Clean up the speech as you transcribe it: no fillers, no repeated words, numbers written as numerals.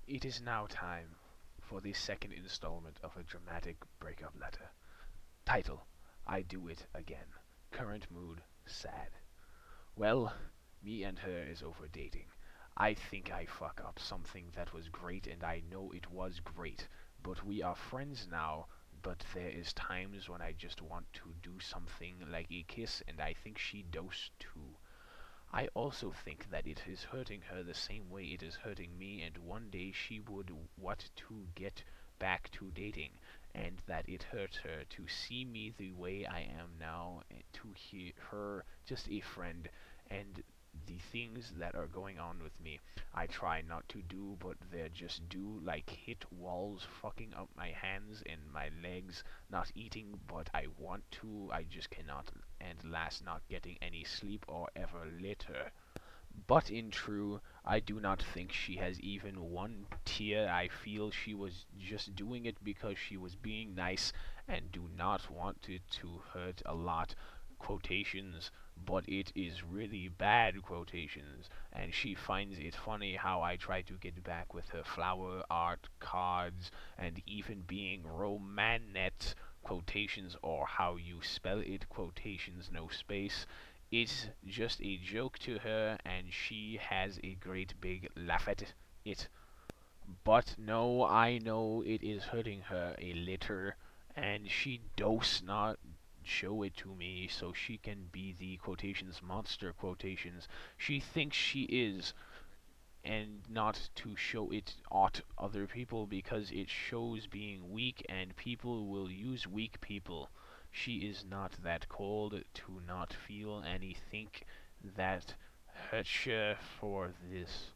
It is now time for the second installment of a dramatic breakup letter. Title: I Do It Again. Current mood: sad. Well, me and her is over dating. I think I fuck up something that was great and I know it was great, but we are friends now. But there is times when I just want to do something like a kiss and I think she does too. I also think that it is hurting her the same way it is hurting me, and one day she would want to get back to dating, and that it hurts her to see me the way I am now, and to hear her just a friend, and the things that are going on with me. I try not to do, but they just do, like hit walls, fucking up my hands and my legs, not eating, but I want to, I just cannot, and last not getting any sleep or ever later. But in true, I do not think she has even one tear. I feel she was just doing it because she was being nice and do not want it to hurt a lot. Quotations, but it is really bad quotations, and she finds it funny how I try to get back with her flower art, cards, and even being romanet quotations or how you spell it quotations no space. It's just a joke to her, and she has a great big laugh at it. But no, I know it is hurting her a little, and she does not show it to me so she can be the quotations monster quotations she thinks she is, and not to show it at other people because it shows being weak and people will use weak people. She is not that cold to not feel anything that hurts her for this.